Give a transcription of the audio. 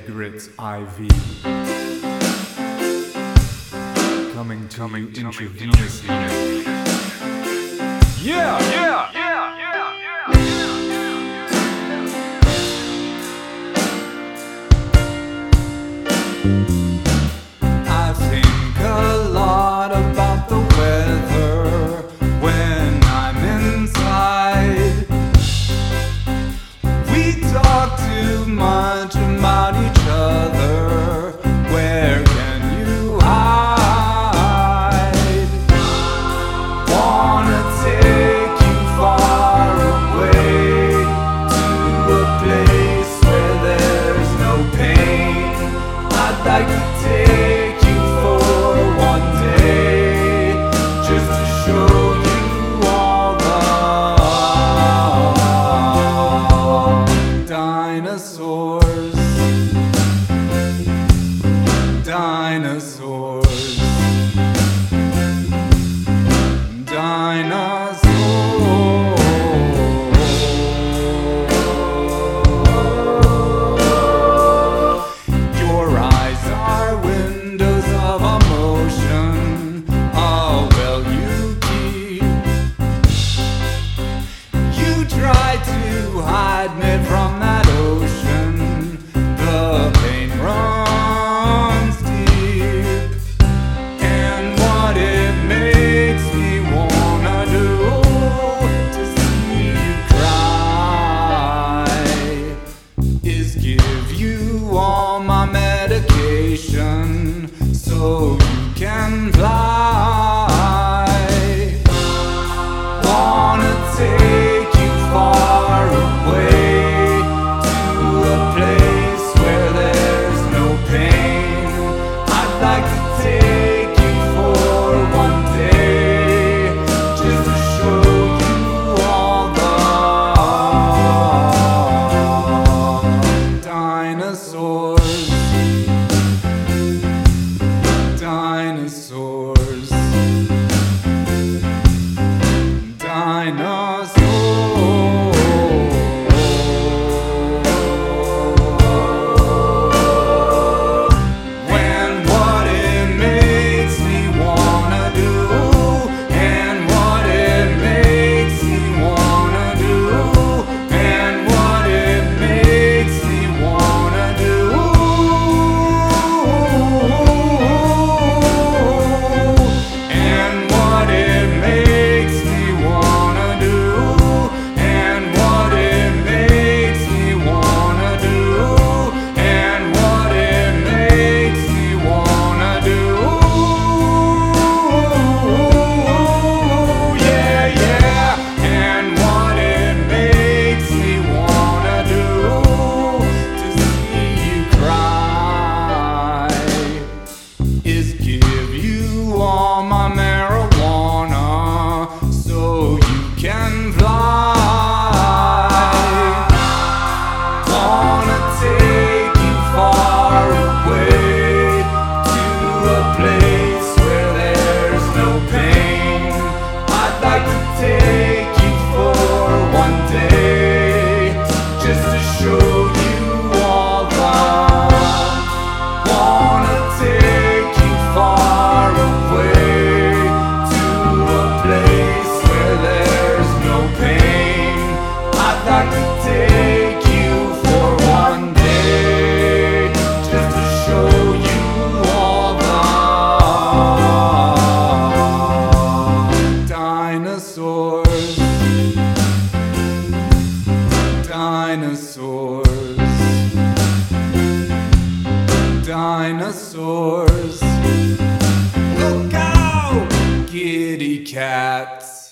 Grits IV. Coming to you intravenously. Yeah, yeah, yeah, yeah, yeah. I think a lot about the weather when I'm inside. We talk too much about each other. Where can you hide? Wanna take you far away to a place where there's no pain. I'd like to take you for one day, just to show you all the dinosaurs. Dinosaurs. Dinosaurs. Your eyes are windows of emotion. Oh, well, you keep. You try to hide me from that ocean. The pain runs deep. And what it makes me wanna do to see you cry is give you all my medication so you can fly. Wanna take you far away to a place where there's no pain. I'd like to take you for one day, just to show you all the dinosaurs. Dinosaurs. Dinosaurs. When what it makes me wanna do, and what it makes me wanna do, and what it makes me wanna do, and what it makes me wanna do, and what it makes me wanna do, and what it makes me wanna do. Yeah, yeah. And what it makes me wanna do to see you cry is give you all my marijuana so you can fly. Wanna take you far away to a place where there's no pain. I'd like to take you for one day, just to show you all the. Wanna take you far away to a place where there's no pain. I'd like to take you for one day, just to show you all the dinosaurs. Dinosaurs. Dinosaurs. Look out, kitty cats.